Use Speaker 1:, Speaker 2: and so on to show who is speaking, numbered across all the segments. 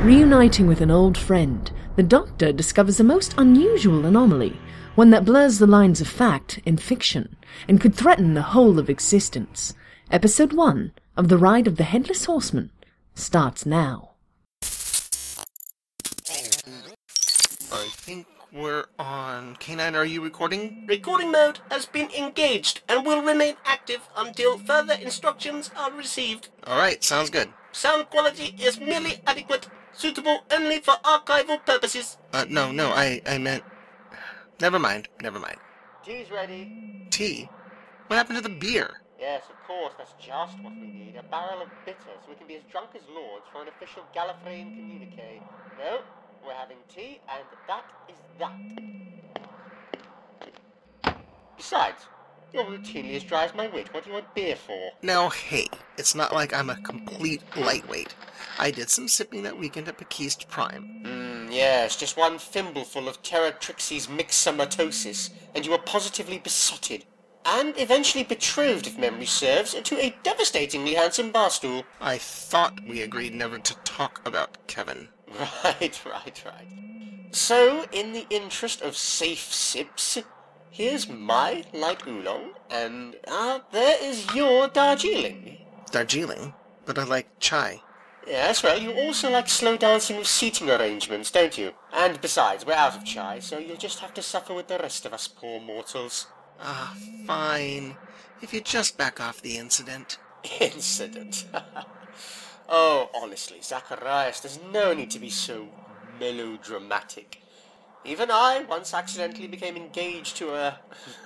Speaker 1: Reuniting with an old friend, the Doctor discovers a most unusual anomaly, one that blurs the lines of fact and fiction, and could threaten the whole of existence. Episode 1 of The Ride of the Headless Horseman starts now.
Speaker 2: I think we're on. K9, are you recording?
Speaker 3: Recording mode has been engaged and will remain active until further instructions are received.
Speaker 2: Alright, sounds good.
Speaker 3: Sound quality is merely adequate, suitable only for archival purposes.
Speaker 2: No, I meant... Never mind.
Speaker 3: Tea's ready.
Speaker 2: Tea? What happened to the beer?
Speaker 3: Yes, of course, that's just what we need. A barrel of bitter, so we can be as drunk as lords for an official Gallifreyan communique. No, we're having tea, and that is that. Besides, you're routinely as dry as my wit. What do you want beer for?
Speaker 2: Now, hey, it's not like I'm a complete lightweight. I did some sipping that weekend at Pakist Prime.
Speaker 3: Yes, just one thimbleful of Terra Trixie's myxomatosis, and you were positively besotted. And eventually betrothed, if memory serves, to a devastatingly handsome barstool.
Speaker 2: I thought we agreed never to talk about Kevin.
Speaker 3: Right. So, in the interest of safe sips, here's my light oolong, and there is your Darjeeling.
Speaker 2: Darjeeling? But I like chai.
Speaker 3: Yes, well, you also like slow dancing with seating arrangements, don't you? And besides, we're out of chai, so you'll just have to suffer with the rest of us poor mortals.
Speaker 2: Fine. If you just back off the incident.
Speaker 3: Incident? Oh, honestly, Zacharias, there's no need to be so melodramatic. Even I once accidentally became engaged to a...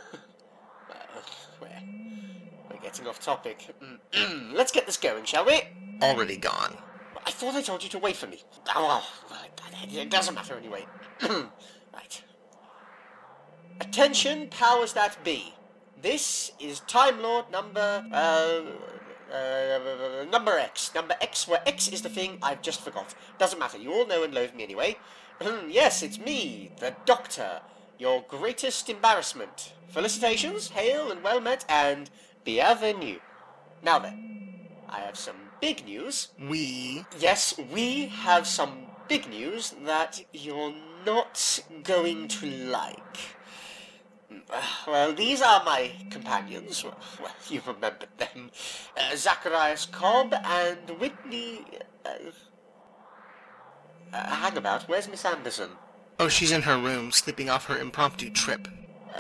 Speaker 3: we're getting off topic. Let's get this going, shall we?
Speaker 2: Already gone.
Speaker 3: I thought I told you to wait for me. Oh, well, it doesn't matter anyway. Right. Attention, powers that be. This is Time Lord number X. Number X, where X is the thing I've just forgot. Doesn't matter, you all know and loathe me anyway. Yes, it's me, the Doctor, your greatest embarrassment. Felicitations, hail and well met, and bienvenue. Now then, I have some big news. Yes, we have some big news that you're not going to like. Well, these are my companions. Well, you remembered them. Zacharias Cobb and Whitney... hang about, where's Miss Anderson?
Speaker 2: Oh, she's in her room, sleeping off her impromptu trip.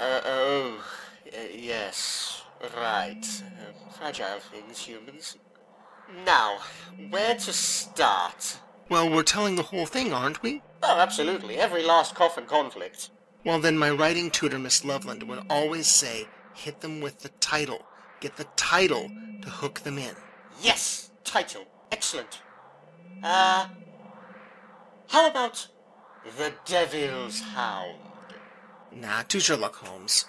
Speaker 3: Yes, right. Fragile things, humans. Now, where to start?
Speaker 2: Well, we're telling the whole thing, aren't we?
Speaker 3: Oh, absolutely. Every last cough and conflict.
Speaker 2: Well, then my writing tutor, Miss Loveland, would always say, hit them with the title. Get the title to hook them in.
Speaker 3: Yes, title. Excellent. How about The Devil's Hound?
Speaker 2: Nah, too Sherlock Holmes.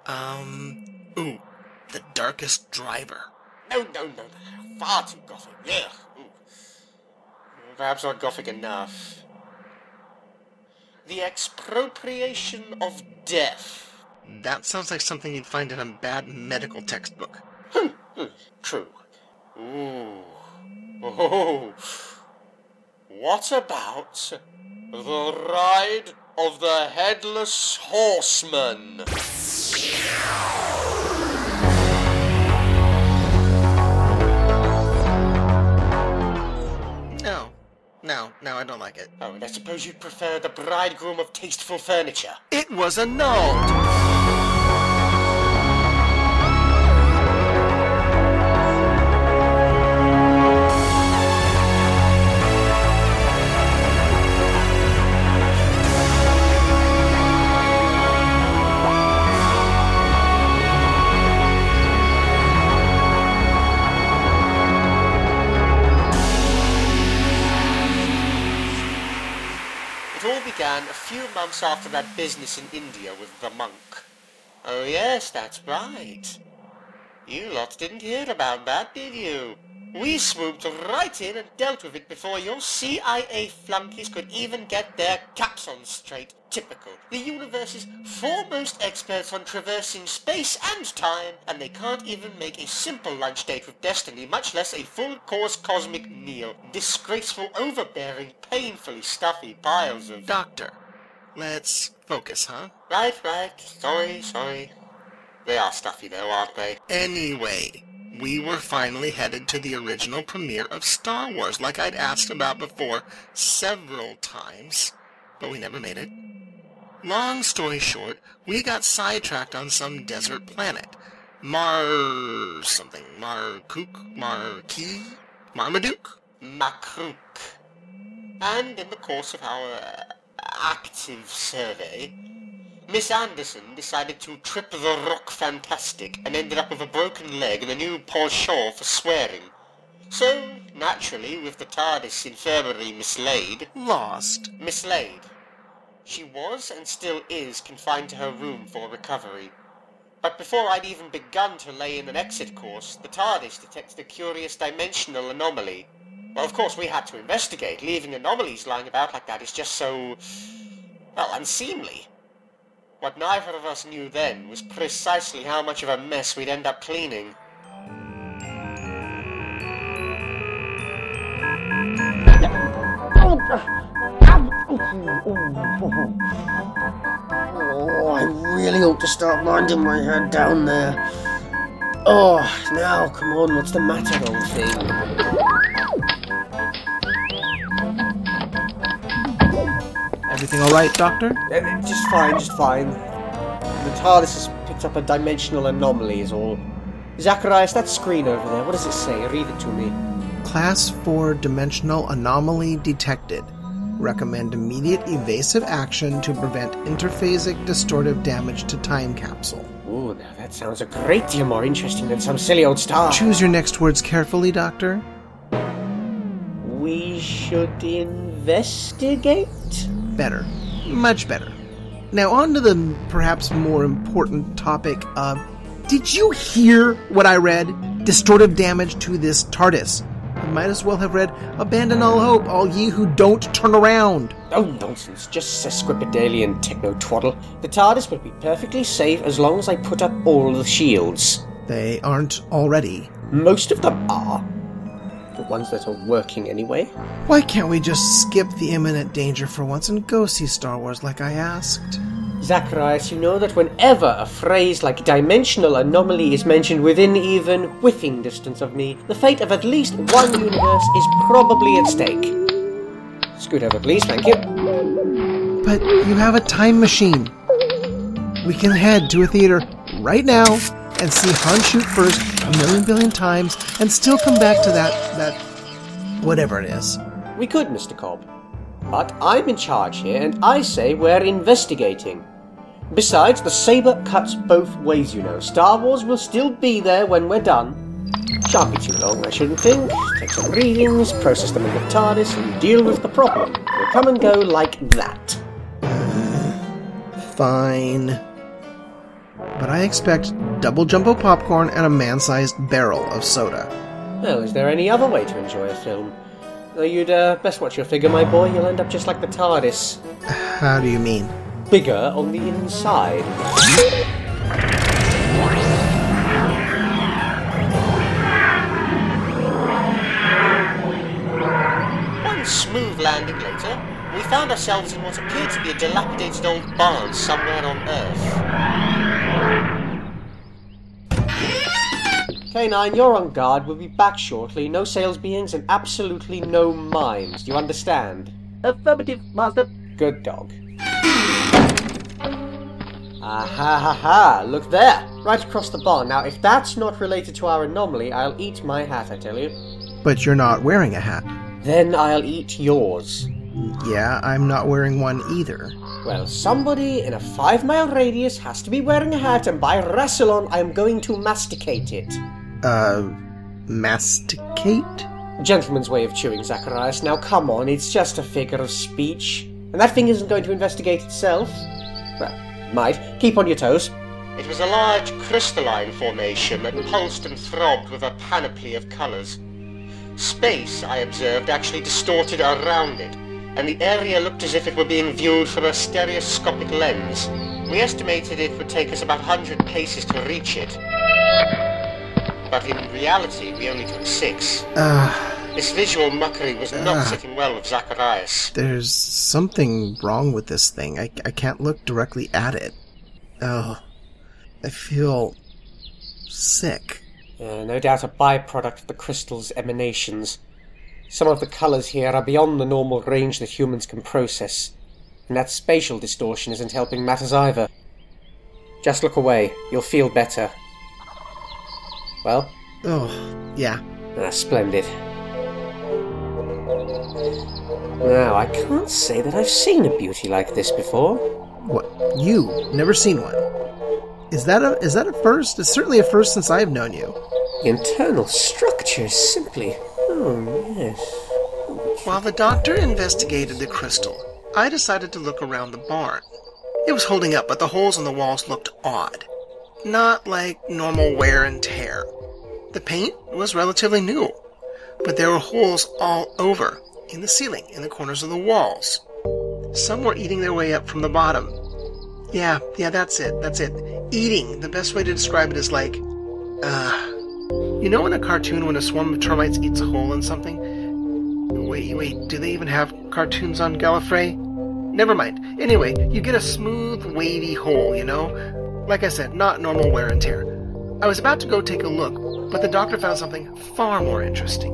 Speaker 2: The Darkest Driver.
Speaker 3: No. Far too gothic. Yeah. Perhaps not gothic enough. The Expropriation of Death.
Speaker 2: That sounds like something you'd find in a bad medical textbook.
Speaker 3: True. Ooh. Oh. What about The Ride of the Headless Horseman?
Speaker 2: No, I don't like it.
Speaker 3: Oh, and I suppose you'd prefer The Bridegroom of Tasteful Furniture.
Speaker 2: It was annulled!
Speaker 3: Began a few months after that business in India with the monk. Oh yes, that's right. You lot didn't hear about that, did you? We swooped right in and dealt with it before your CIA flunkies could even get their caps on straight. Typical. The universe's foremost experts on traversing space and time, and they can't even make a simple lunch date with destiny, much less a full-course cosmic meal. Disgraceful, overbearing, painfully stuffy piles of...
Speaker 2: Doctor, let's focus, huh?
Speaker 3: Right. Sorry. They are stuffy though, aren't they?
Speaker 2: Anyway, we were finally headed to the original premiere of Star Wars, like I'd asked about before several times, but we never made it. Long story short, we got sidetracked on some desert planet. Marmaduke?
Speaker 3: Makruk. And in the course of our active survey, Miss Anderson decided to trip the rock fantastic and ended up with a broken leg and a new penchant for swearing. So, naturally, with the TARDIS infirmary mislaid... Mislaid. She was and still is confined to her room for recovery. But before I'd even begun to lay in an exit course, the TARDIS detected a curious dimensional anomaly. Well, of course, we had to investigate. Leaving anomalies lying about like that is just so... well, unseemly. What neither of us knew then was precisely how much of a mess we'd end up cleaning.
Speaker 4: Oh, I really ought to start minding my head down there. Oh, now, come on, what's the matter, old thing?
Speaker 5: Everything alright, Doctor?
Speaker 4: Just fine. The TARDIS has picked up a dimensional anomaly is all. Zacharias, that screen over there, what does it say? Read it to me.
Speaker 5: Class 4 dimensional anomaly detected. Recommend immediate evasive action to prevent interphasic distortive damage to time capsule.
Speaker 4: Ooh, now that sounds a great deal more interesting than some silly old star.
Speaker 5: Choose your next words carefully, Doctor.
Speaker 4: We should investigate?
Speaker 5: Better. Much better. Now on to the perhaps more important topic of... Did you hear what I read? Distortive damage to this TARDIS. I might as well have read, Abandon all hope, all ye who don't turn around.
Speaker 4: Oh, nonsense. Just sesquipedalian techno-twaddle. The TARDIS will be perfectly safe as long as I put up all the shields.
Speaker 5: They aren't already.
Speaker 4: Most of them are. The ones that are working anyway.
Speaker 5: Why can't we just skip the imminent danger for once and go see Star Wars like I asked?
Speaker 4: Zacharias, you know that whenever a phrase like dimensional anomaly is mentioned within even whiffing distance of me, the fate of at least one universe is probably at stake. Scoot over, please, thank you.
Speaker 5: But you have a time machine. We can head to a theater right now and see Han shoot first 1,000,000 billion times and still come back to that whatever it is.
Speaker 4: We could, Mr. Cobb. But I'm in charge here, and I say we're investigating. Besides, the saber cuts both ways, you know. Star Wars will still be there when we're done. Shan't be too long, I shouldn't think. Take some readings, process them in the TARDIS, and deal with the problem. We'll come and go like that.
Speaker 5: Fine. But I expect double jumbo popcorn and a man-sized barrel of soda.
Speaker 4: Well, is there any other way to enjoy a film? You'd best watch your figure, my boy. You'll end up just like the TARDIS.
Speaker 5: How do you mean?
Speaker 4: Bigger on the inside.
Speaker 3: One smooth landing later, we found ourselves in what appeared to be a dilapidated old barn somewhere on Earth.
Speaker 4: K9, you're on guard. We'll be back shortly. No sales beings and absolutely no mimes. Do you understand?
Speaker 6: Affirmative, Master.
Speaker 4: Good dog. Ha! Look there! Right across the barn. Now, if that's not related to our anomaly, I'll eat my hat, I tell you.
Speaker 5: But you're not wearing a hat.
Speaker 4: Then I'll eat yours.
Speaker 5: Yeah, I'm not wearing one either.
Speaker 4: Well, somebody in a 5-mile radius has to be wearing a hat, and by Rassilon, I'm going to masticate it.
Speaker 5: Masticate?
Speaker 4: Gentleman's way of chewing, Zacharias. Now, come on, it's just a figure of speech. And that thing isn't going to investigate itself. Well, might. Keep on your toes.
Speaker 3: It was a large crystalline formation that pulsed and throbbed with a panoply of colours. Space, I observed, actually distorted around it, and the area looked as if it were being viewed through a stereoscopic lens. We estimated it would take us about 100 paces to reach it. But in reality, we only took 6. This visual muckery was not sitting well with Zacharias.
Speaker 5: There's something wrong with this thing. I can't look directly at it. Oh, I feel sick.
Speaker 4: No doubt a byproduct of the crystal's emanations. Some of the colours here are beyond the normal range that humans can process, and that spatial distortion isn't helping matters either. Just look away, you'll feel better. Well?
Speaker 5: Oh, yeah.
Speaker 4: Splendid. Now, I can't say that I've seen a beauty like this before.
Speaker 5: What? You? Never seen one? Is that a first? It's certainly a first since I've known you.
Speaker 4: The internal structure is simply... Oh, yes.
Speaker 2: While the doctor investigated the crystal, I decided to look around the barn. It was holding up, but the holes in the walls looked odd. Not like normal wear and tear. The paint was relatively new, but there were holes all over, in the ceiling, in the corners of the walls. Some were eating their way up from the bottom. Yeah, that's it. Eating. The best way to describe it is like, you know in a cartoon when a swarm of termites eats a hole in something? Wait, do they even have cartoons on Gallifrey? Never mind. Anyway, you get a smooth, wavy hole, you know? Like I said, not normal wear and tear. I was about to go take a look, but the doctor found something far more interesting.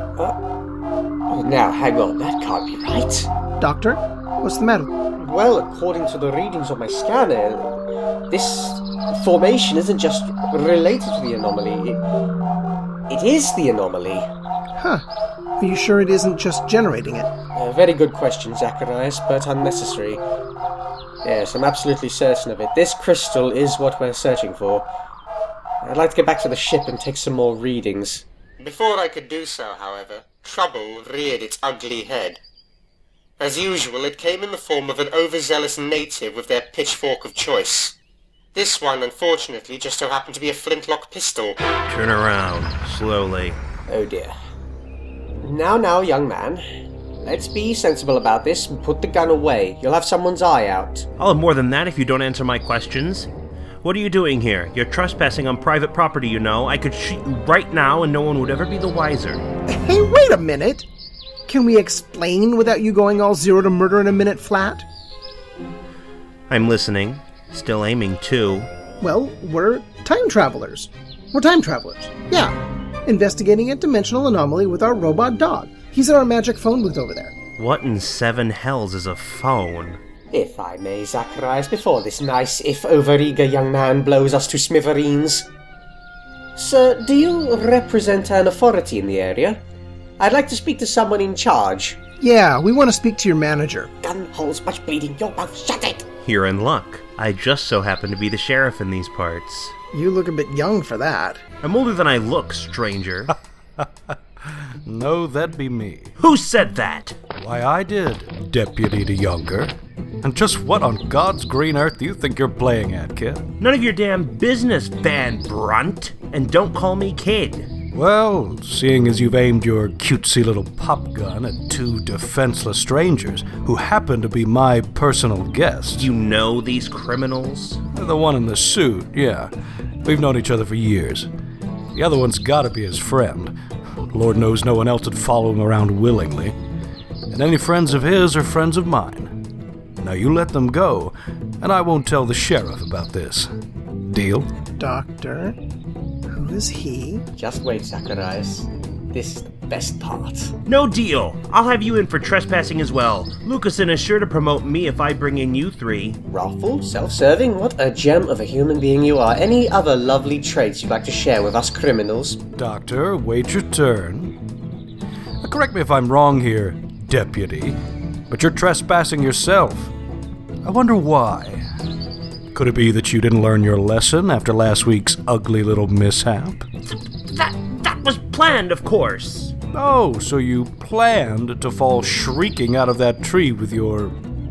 Speaker 4: Now, hang on, that can't be right.
Speaker 5: Doctor? What's the matter?
Speaker 4: Well, according to the readings on my scanner, this formation isn't just related to the anomaly. It is the anomaly.
Speaker 5: Huh. Are you sure it isn't just generating it?
Speaker 4: Very good question, Zacharias, but unnecessary. Yes, I'm absolutely certain of it. This crystal is what we're searching for. I'd like to get back to the ship and take some more readings.
Speaker 3: Before I could do so, however, trouble reared its ugly head. As usual, it came in the form of an overzealous native with their pitchfork of choice. This one, unfortunately, just so happened to be a flintlock pistol.
Speaker 6: Turn around, slowly.
Speaker 4: Oh dear. Now, young man. Let's be sensible about this and put the gun away. You'll have someone's eye out.
Speaker 6: I'll have more than that if you don't answer my questions. What are you doing here? You're trespassing on private property, you know. I could shoot you right now and no one would ever be the wiser.
Speaker 5: Hey, wait a minute! Can we explain without you going all 0 to murder in a minute flat?
Speaker 6: I'm listening. Still aiming, too.
Speaker 5: Well, we're time travelers. Yeah. Investigating a dimensional anomaly with our robot dog. He's in our magic phone booth over there.
Speaker 6: What in 7 hells is a phone?
Speaker 4: If I may, Zacharias, before this nice, if overeager young man blows us to smithereens. Sir, do you represent an authority in the area? I'd like to speak to someone in charge.
Speaker 5: Yeah, we want to speak to your manager.
Speaker 4: Gun holes, much bleeding, your mouth, shut it!
Speaker 6: You're in luck. I just so happen to be the sheriff in these parts.
Speaker 5: You look a bit young for that.
Speaker 6: I'm older than I look, stranger.
Speaker 7: No, that'd be me.
Speaker 6: Who said that?
Speaker 7: Why, I did, Deputy de Younger. And just what on God's green earth do you think you're playing at, kid?
Speaker 6: None of your damn business, Van Brunt. And don't call me kid.
Speaker 7: Well, seeing as you've aimed your cutesy little pop gun at 2 defenseless strangers who happen to be my personal guests.
Speaker 6: You know these criminals?
Speaker 7: The one in the suit, yeah. We've known each other for years. The other one's gotta be his friend. Lord knows no one else would follow him around willingly. And any friends of his are friends of mine. Now you let them go, and I won't tell the sheriff about this. Deal?
Speaker 5: Doctor, who is he?
Speaker 4: Just wait, Zacharias. This is the best part.
Speaker 6: No deal. I'll have you in for trespassing as well. Lucasen is sure to promote me if I bring in you 3.
Speaker 4: Wrathful, self-serving, what a gem of a human being you are. Any other lovely traits you'd like to share with us criminals?
Speaker 7: Doctor, wait your turn. Correct me if I'm wrong here, Deputy, but you're trespassing yourself. I wonder why. Could it be that you didn't learn your lesson after last week's ugly little mishap?
Speaker 6: That was planned, of course.
Speaker 7: Oh, so you planned to fall shrieking out of that tree with your...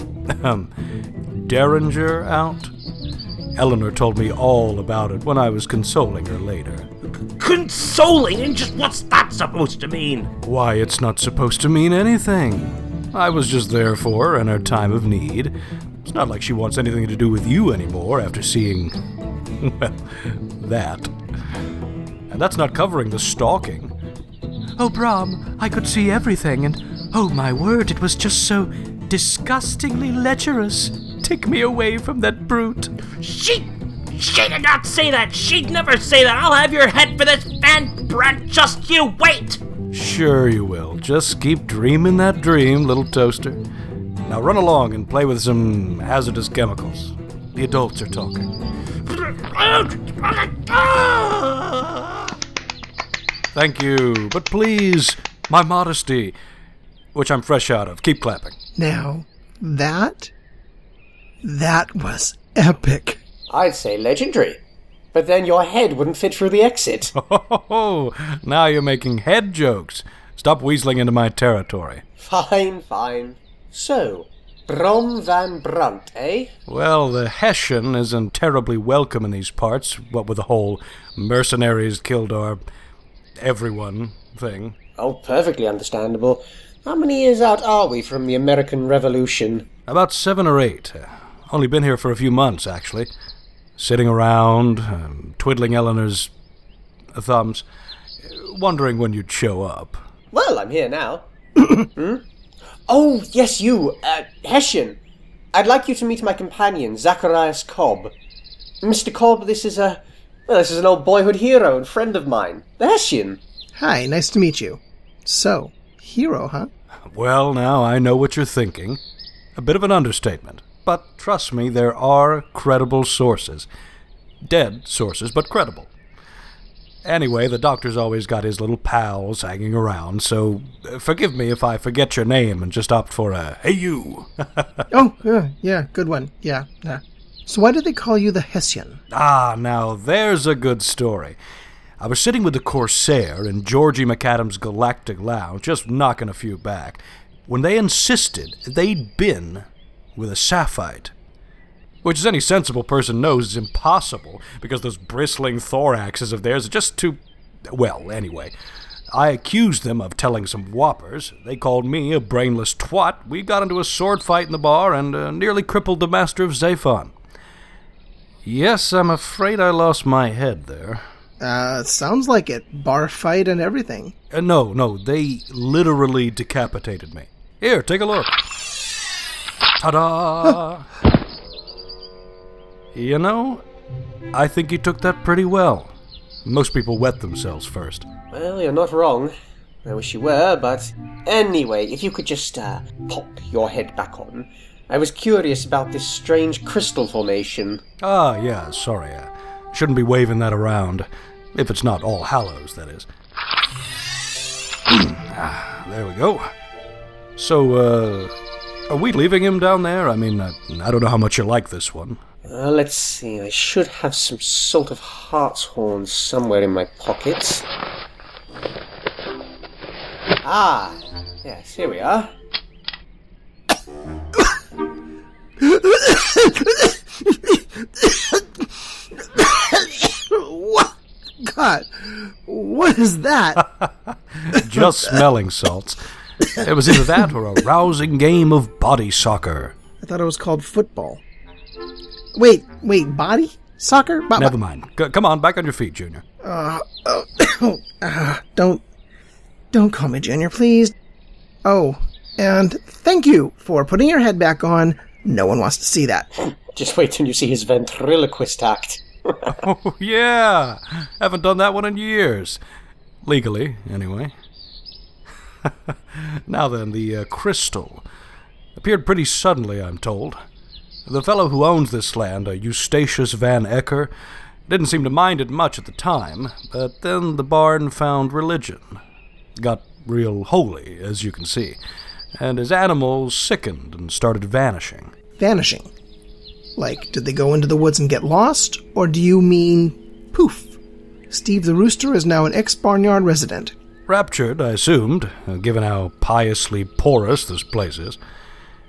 Speaker 7: Derringer out? Eleanor told me all about it when I was consoling her later.
Speaker 6: consoling, and just what's that supposed to mean?
Speaker 7: Why, it's not supposed to mean anything. I was just there for her in her time of need. It's not like she wants anything to do with you anymore after seeing, well, that. And that's not covering the stalking. Oh, Brom, I could see everything, and oh my word, it was just so disgustingly lecherous. Take me away from that brute.
Speaker 6: She did not say that. She'd never say that. I'll have your head for this, Van Brant. Just you wait.
Speaker 7: Sure you will. Just keep dreaming that dream, little toaster. Now run along and play with some hazardous chemicals. The adults are talking. Thank you, but please, my modesty, which I'm fresh out of. Keep clapping.
Speaker 5: Now, that was epic.
Speaker 4: I'd say legendary. But then your head wouldn't fit through the exit.
Speaker 7: Oh, now you're making head jokes. Stop weaseling into my territory.
Speaker 4: Fine, fine. So, Brom Van Brunt, eh?
Speaker 7: Well, the Hessian isn't terribly welcome in these parts, what with the whole mercenaries killed our everyone thing.
Speaker 4: Oh, perfectly understandable. How many years out are we from the American Revolution?
Speaker 7: About 7 or 8. Only been here for a few months, actually. Sitting around, twiddling Eleanor's thumbs, wondering when you'd show up.
Speaker 4: Well, I'm here now. Oh, yes, you, Hessian. I'd like you to meet my companion, Zacharias Cobb. Mr. Cobb, this is an old boyhood hero and friend of mine, the Hessian.
Speaker 5: Hi, nice to meet you. So, hero, huh?
Speaker 7: Well, now I know what you're thinking. A bit of an understatement. But trust me, there are credible sources. Dead sources, but credible. Anyway, the doctor's always got his little pals hanging around, so forgive me if I forget your name and just opt for a, hey you.
Speaker 5: Oh, yeah, good one. Yeah. So why do they call you the Hessian?
Speaker 7: Ah, now there's a good story. I was sitting with the Corsair in Georgie McAdams' Galactic Lounge, just knocking a few back, when they insisted they'd been with a Sapphite. Which, as any sensible person knows, is impossible, because those bristling thoraxes of theirs are just too... Well, anyway, I accused them of telling some whoppers. They called me a brainless twat. We got into a sword fight in the bar and nearly crippled the master of Zaphon. Yes, I'm afraid I lost my head there.
Speaker 5: Sounds like it. Bar fight and everything.
Speaker 7: No, they literally decapitated me. Here, take a look. Ta-da! You know, I think you took that pretty well. Most people wet themselves first.
Speaker 4: Well, you're not wrong. I wish you were, but... Anyway, if you could just, pop your head back on. I was curious about this strange crystal formation.
Speaker 7: Ah, yeah, sorry. Shouldn't be waving that around. If it's not All Hallows, that is. There we go. So, are we leaving him down there? I mean, I don't know how much you like this one.
Speaker 4: Let's see, I should have some sort of hartshorn somewhere in my pockets. Ah, yes, here we are.
Speaker 5: What? God, what is that?
Speaker 7: Just smelling salts. It was either that or a rousing game of body soccer.
Speaker 5: I thought it was called football. Wait, body? Soccer?
Speaker 7: Never mind. Come on, back on your feet, Junior.
Speaker 5: Don't call me Junior, please. Oh, and thank you for putting your head back on. No one wants to see that.
Speaker 4: Just wait till you see his ventriloquist act.
Speaker 7: Oh, yeah. Haven't done that one in years. Legally, anyway. Now then, the crystal appeared pretty suddenly, I'm told. The fellow who owns this land, Eustachius Van Ecker, didn't seem to mind it much at the time, but then the barn found religion. Got real holy, as you can see, and his animals sickened and started vanishing.
Speaker 5: Vanishing? Like, did they go into the woods and get lost? Or do you mean poof? Steve the Rooster is now an ex-barnyard resident.
Speaker 7: Raptured, I assumed, given how piously porous this place is.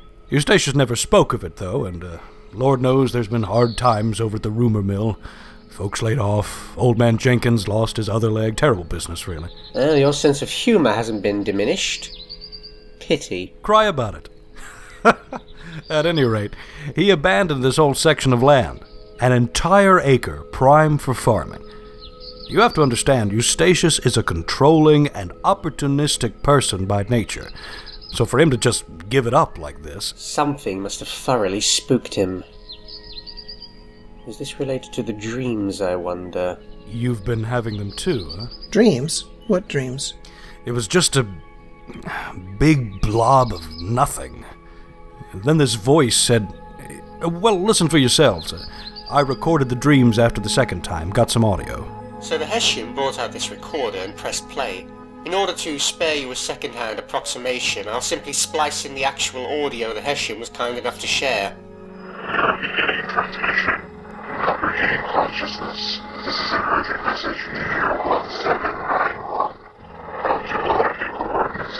Speaker 7: Eustachius never spoke of it, though, and Lord knows there's been hard times over at the rumor mill. Folks laid off. Old man Jenkins lost his other leg. Terrible business, really.
Speaker 4: Well, your sense of humour hasn't been diminished. Pity.
Speaker 7: Cry about it. At any rate, he abandoned this whole section of land. An entire acre, prime for farming. You have to understand, Eustachius is a controlling and opportunistic person by nature. So for him to just give it up like this...
Speaker 4: Something must have thoroughly spooked him. Is this related to the dreams, I wonder?
Speaker 7: You've been having them too, huh?
Speaker 5: Dreams? What dreams?
Speaker 7: It was just a big blob of nothing. And then this voice said, well, listen for yourselves. I recorded the dreams after the second time, got some audio.
Speaker 3: So the Hessian brought out this recorder and pressed play. In order to spare you a second-hand approximation, I'll simply splice in the actual audio the Hessian was kind enough to share.
Speaker 8: Beginning transmission. Regaining consciousness. This is an urgent message to Year 1791. Calculating coordinates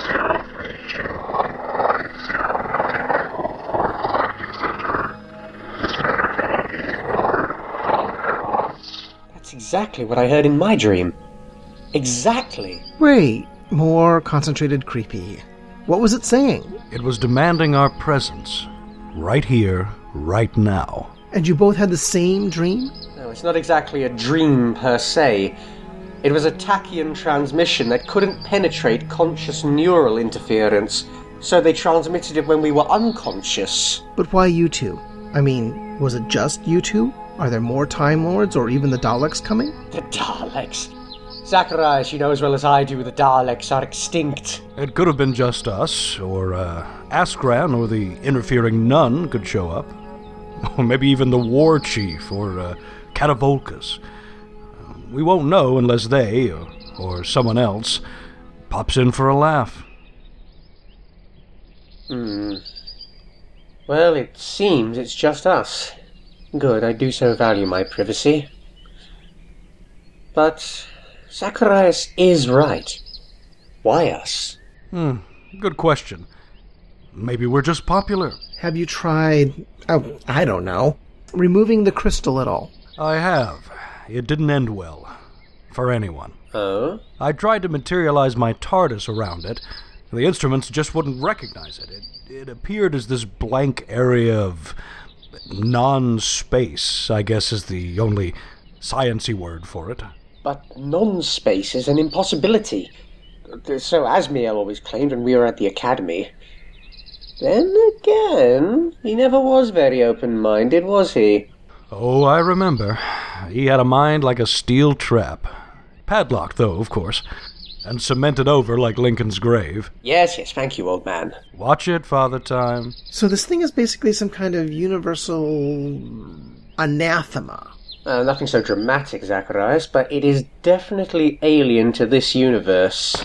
Speaker 8: 032.
Speaker 4: That's exactly what I heard in my dream. Exactly.
Speaker 5: Wait, more concentrated creepy. What was it saying?
Speaker 7: It was demanding our presence. Right here, right now.
Speaker 5: And you both had the same dream?
Speaker 4: No, it's not exactly a dream per se. It was a tachyon transmission that couldn't penetrate conscious neural interference, so they transmitted it when we were unconscious.
Speaker 5: But why you two? I mean, was it just you two? Are there more Time Lords or even the Daleks coming?
Speaker 4: The Daleks? Zacharias, you know as well as I do the Daleks are extinct.
Speaker 7: It could have been just us, or Askran or the interfering nun could show up. Or maybe even the war chief, or Catavolcus. We won't know unless they, or someone else, pops in for a laugh.
Speaker 4: Well, it seems it's just us. Good, I do so value my privacy. But Zacharias is right. Why us?
Speaker 7: Good question. Maybe we're just popular.
Speaker 5: Have you tried, I don't know, removing the crystal at all?
Speaker 7: I have. It didn't end well. For anyone.
Speaker 4: Oh?
Speaker 7: I tried to materialize my TARDIS around it. The instruments just wouldn't recognize it. It appeared as this blank area of non-space, I guess is the only science-y word for it.
Speaker 4: But non-space is an impossibility. So Asmiel always claimed when we were at the Academy. Then again, he never was very open-minded, was he?
Speaker 7: Oh, I remember. He had a mind like a steel trap. Padlocked, though, of course. And cemented over like Lincoln's grave.
Speaker 4: Yes, thank you, old man.
Speaker 7: Watch it, Father Time.
Speaker 5: So this thing is basically some kind of universal anathema.
Speaker 4: Nothing so dramatic, Zacharias, but it is definitely alien to this universe.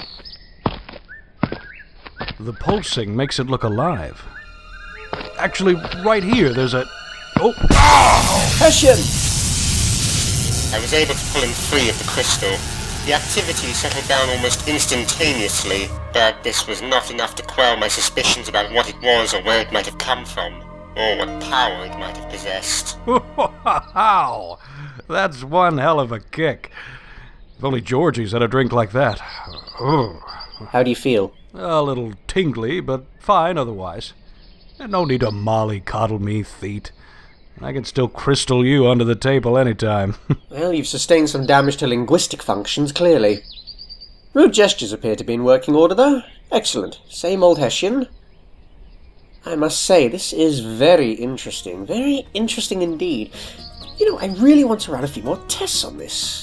Speaker 7: The pulsing makes it look alive. Actually, right here, there's a... Oh!
Speaker 4: Hessian!
Speaker 3: I was able to pull him free of the crystal. The activity settled down almost instantaneously, but this was not enough to quell my suspicions about what it was or where it might have come from, or what power it might have possessed.
Speaker 7: Wow! That's one hell of a kick. If only Georgie's had a drink like that.
Speaker 4: How do you feel?
Speaker 7: A little tingly, but fine otherwise. No need to mollycoddle me, Theet. I can still crystal you under the table anytime.
Speaker 4: Well, you've sustained some damage to linguistic functions, clearly. Rude gestures appear to be in working order, though. Excellent. Same old Hessian. I must say, this is very interesting. Very interesting indeed. You know, I really want to run a few more tests on this.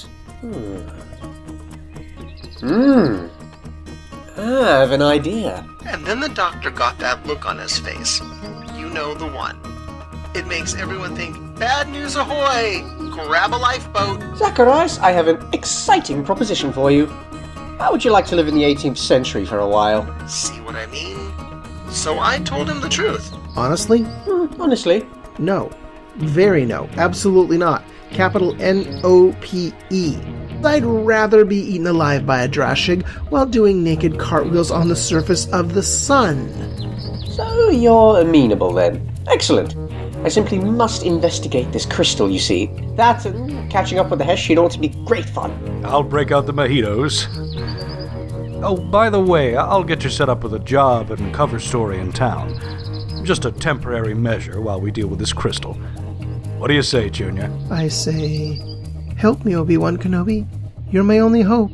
Speaker 4: I have an idea.
Speaker 2: And then the doctor got that look on his face. You know the one. It makes everyone think, bad news ahoy! Grab a lifeboat!
Speaker 4: Zacharias, I have an exciting proposition for you. How would you like to live in the 18th century for a while?
Speaker 2: See what I mean? So I told him the truth.
Speaker 5: Honestly?
Speaker 4: Honestly?
Speaker 5: No. Very no. Absolutely not. Capital N-O-P-E. I'd rather be eaten alive by a Drashig while doing naked cartwheels on the surface of the sun.
Speaker 4: So you're amenable then. Excellent. I simply must investigate this crystal, you see. That and catching up with the Hessian ought to be great fun.
Speaker 7: I'll break out the mojitos. Oh, by the way, I'll get you set up with a job and cover story in town. Just a temporary measure while we deal with this crystal. What do you say, Junior?
Speaker 5: I say, help me, Obi-Wan Kenobi. You're my only hope.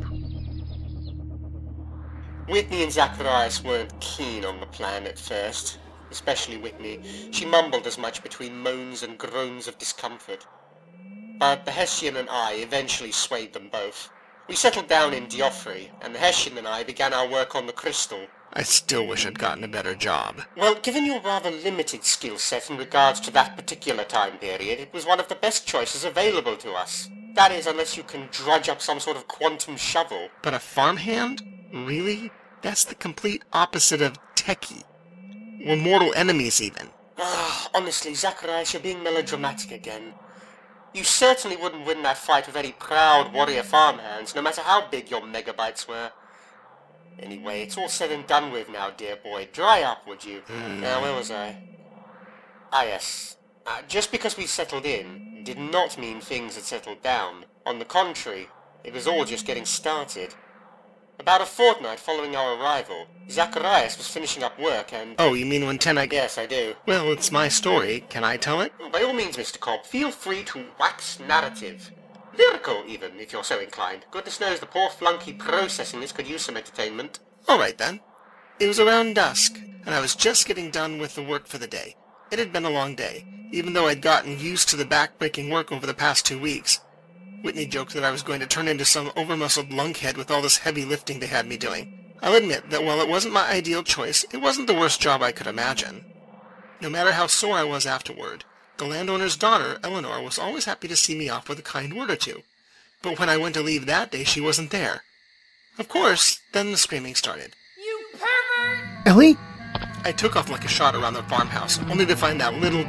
Speaker 3: Whitney and Zacharias weren't keen on the plan at first. Especially Whitney. She mumbled as much between moans and groans of discomfort. But the Hessian and I eventually swayed them both. We settled down in Diophrey, and the Hessian and I began our work on the crystal.
Speaker 2: I still wish I'd gotten a better job.
Speaker 3: Well, given your rather limited skill set in regards to that particular time period, it was one of the best choices available to us. That is, unless you can drudge up some sort of quantum shovel.
Speaker 2: But a farmhand? Really? That's the complete opposite of techie. We're mortal enemies, even.
Speaker 3: Honestly, Zacharias, you're being melodramatic again. You certainly wouldn't win that fight with any proud warrior farmhands, no matter how big your megabytes were. Anyway, it's all said and done with now, dear boy. Dry up, would you? Now, where was I? Yes. Just because we settled in did not mean things had settled down. On the contrary, it was all just getting started. About a fortnight following our arrival, Zacharias was finishing up work and...
Speaker 2: Oh, you mean when Tenai...
Speaker 3: Yes, I do.
Speaker 2: Well, it's my story. Can I tell it?
Speaker 3: By all means, Mr. Cobb, feel free to wax narrative. Lyrical, even, if you're so inclined. Goodness knows the poor flunky processing this could use some entertainment.
Speaker 2: All right, then. It was around dusk, and I was just getting done with the work for the day. It had been a long day, even though I'd gotten used to the back-breaking work over the past 2 weeks. Whitney joked that I was going to turn into some over-muscled lunkhead with all this heavy lifting they had me doing. I'll admit that while it wasn't my ideal choice, it wasn't the worst job I could imagine. No matter how sore I was afterward, the landowner's daughter, Eleanor, was always happy to see me off with a kind word or two. But when I went to leave that day, she wasn't there. Of course, then the screaming started.
Speaker 1: You pervert!
Speaker 5: Ellie?
Speaker 2: I took off like a shot around the farmhouse, only to find that little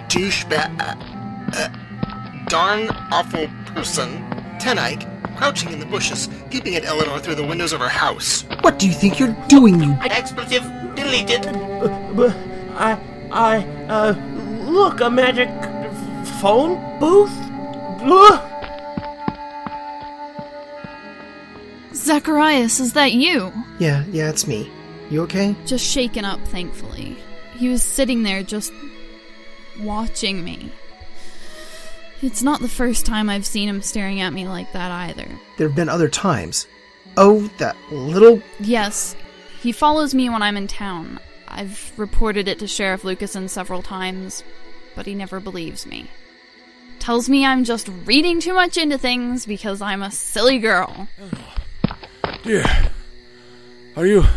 Speaker 2: darn awful person, Tenai, crouching in the bushes, peeping at Eleanor through the windows of her house.
Speaker 5: What do you think you're doing, you...
Speaker 3: Expletive deleted.
Speaker 6: Look, a magic phone booth?
Speaker 9: Zacharias, is that you?
Speaker 5: Yeah, it's me. You okay?
Speaker 9: Just shaken up, thankfully. He was sitting there just watching me. It's not the first time I've seen him staring at me like that either.
Speaker 5: There have been other times. Oh, that little...
Speaker 9: Yes. He follows me when I'm in town. I've reported it to Sheriff Lucason several times, but he never believes me. Tells me I'm just reading too much into things because I'm a silly girl.
Speaker 8: Dear, are you...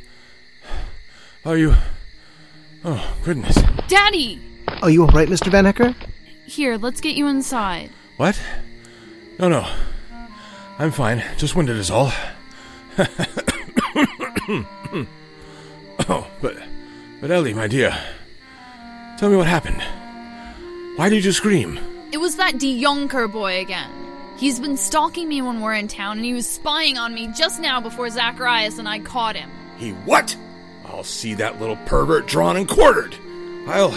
Speaker 8: Oh, goodness.
Speaker 9: Daddy!
Speaker 5: Are you alright, Mr. Van Ecker?
Speaker 9: Here, let's get you inside.
Speaker 8: What? No. I'm fine. Just winded is all. Oh, but Ellie, my dear, tell me what happened. Why did you scream?
Speaker 9: It was that De Jonker boy again. He's been stalking me when we're in town, and he was spying on me just now before Zacharias and I caught him.
Speaker 8: He what? I'll see that little pervert drawn and quartered. I'll...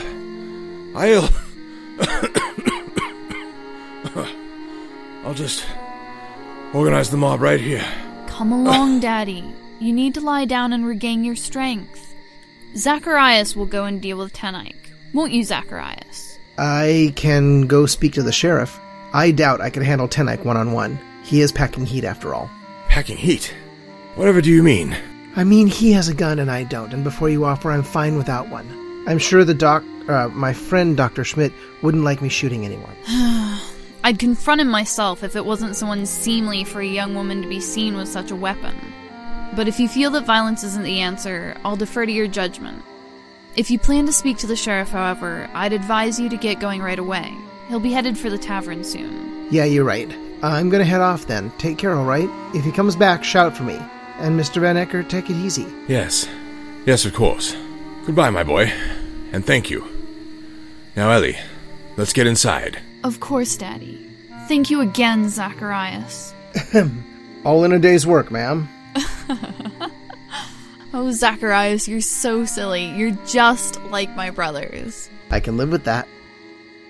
Speaker 8: I'll just organize the mob right here.
Speaker 9: Come along, Daddy. You need to lie down and regain your strength. Zacharias will go and deal with Tenai. Won't you, Zacharias?
Speaker 5: I can go speak to the sheriff. I doubt I could handle Tenai one-on-one. He is packing heat after all.
Speaker 8: Packing heat? Whatever do you mean?
Speaker 5: I mean, he has a gun and I don't, and before you offer, I'm fine without one. I'm sure my friend Dr. Schmidt wouldn't like me shooting anyone.
Speaker 9: I'd confront him myself if it wasn't so unseemly for a young woman to be seen with such a weapon. But if you feel that violence isn't the answer, I'll defer to your judgment. If you plan to speak to the sheriff, however, I'd advise you to get going right away. He'll be headed for the tavern soon.
Speaker 5: Yeah, you're right. I'm gonna head off then. Take care, alright? If he comes back, shout for me. And Mr. Van Ecker, take it easy.
Speaker 8: Yes, of course. Goodbye, my boy. And thank you. Now, Ellie, let's get inside.
Speaker 9: Of course, Daddy. Thank you again, Zacharias.
Speaker 5: All in a day's work, ma'am.
Speaker 9: Oh, Zacharias, you're so silly. You're just like my brothers.
Speaker 5: I can live with that.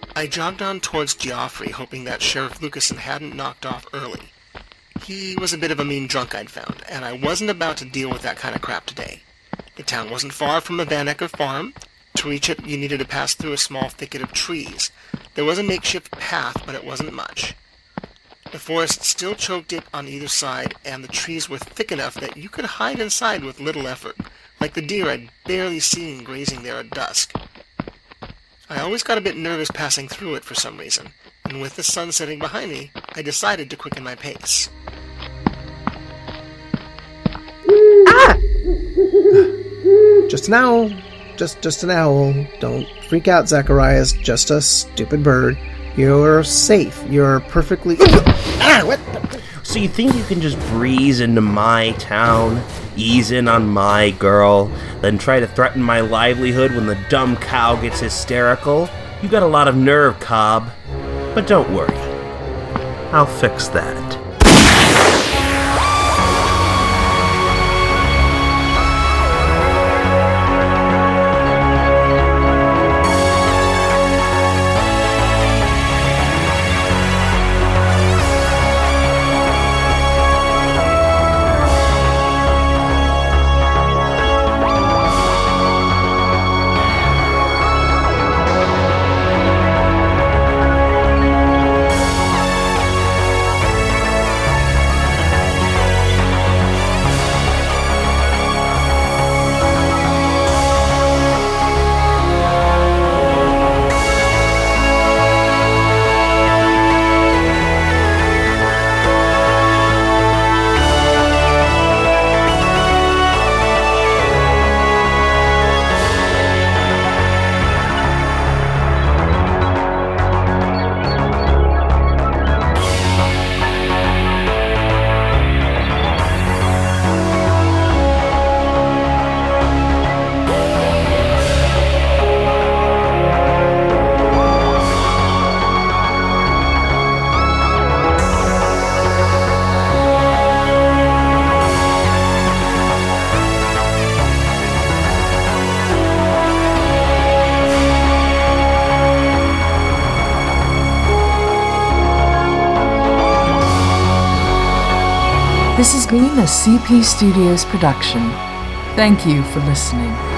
Speaker 2: I jogged on towards Geoffrey, hoping that Sheriff Lucason hadn't knocked off early. He was a bit of a mean drunk, I'd found, and I wasn't about to deal with that kind of crap today. The town wasn't far from the Van Ecker farm. To reach it, you needed to pass through a small thicket of trees. There was a makeshift path, but it wasn't much. The forest still choked it on either side, and the trees were thick enough that you could hide inside with little effort, like the deer I'd barely seen grazing there at dusk. I always got a bit nervous passing through it for some reason, and with the sun setting behind me, I decided to quicken my pace.
Speaker 5: Just an owl. Just an owl. Don't freak out, Zacharias. Just a stupid bird. You're safe. You're perfectly... What?
Speaker 6: So you think you can just breeze into my town, ease in on my girl, then try to threaten my livelihood when the dumb cow gets hysterical? You got a lot of nerve, Cobb. But don't worry. I'll fix that.
Speaker 1: This has been a CP Studios production. Thank you for listening.